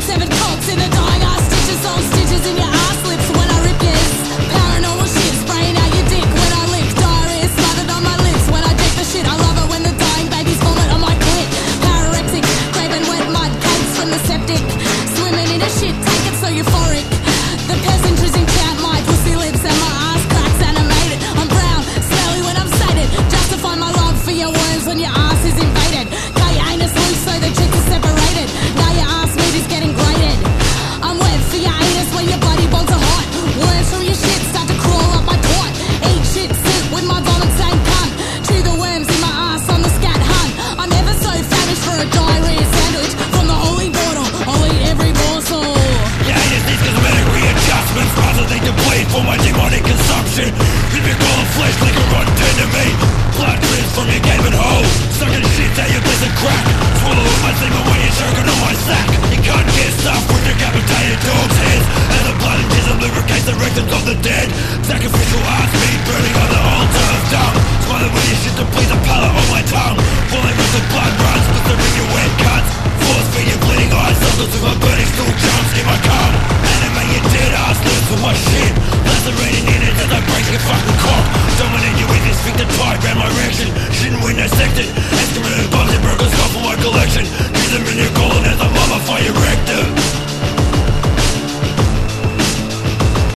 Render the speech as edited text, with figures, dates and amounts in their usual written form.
Severed cocks in the dying ass stitches, all stitches in your ass lips when I rip yours. Paranormal shit, spraying out your dick when I lick. Diarrhea smothered on my lips when I deck the shit. I love it when the dying babies vomit on my clit. Pararexic, craving wet mud cakes from the septic. Swimming in a shit, take it so euphoric. The peasantry's enchant my pussy lips and my ass cracks animated. I'm brown, smelly when I'm sated. Justify my love for your worms when your ass is invaded. Cut your anus loose so the chicks are separated. Now your ass meat is getting grated. I'm wet for your anus when your bloody bonds are hot. Worms from your shit start to crawl up my twat. Eat shit, sit with my vomit same cunt. Chew the worms in my ass on the scat hunt. I'm ever so famished for a diarrhea sandwich from the holy border. I'll eat every morsel. Your anus needs cosmetic readjustments rather than complete for my demonic consumption. If you call flesh like a rotten tender meat, blood drips from your gaping hole. Sucking shit out your blizzard crack. Swallow up my semen when you're jerking on my sack. You can't get stuffed with decapitated dog's heads, and the blood and jism lubricates the rectums of the dead. Sacrificial ass meat burning on the altar of dung. Smother with your shit to please the palate on my tongue. Falling with the blood runs, blistering your wet cuts. Force feed your bleeding eyes, substance with my burning stool jumps in my cum. Animate your dead ass lips with my shit. Lacerating in it as I break your fucking cock. Dominate you with this sphincter tight round my erection. Shouldn't win no section.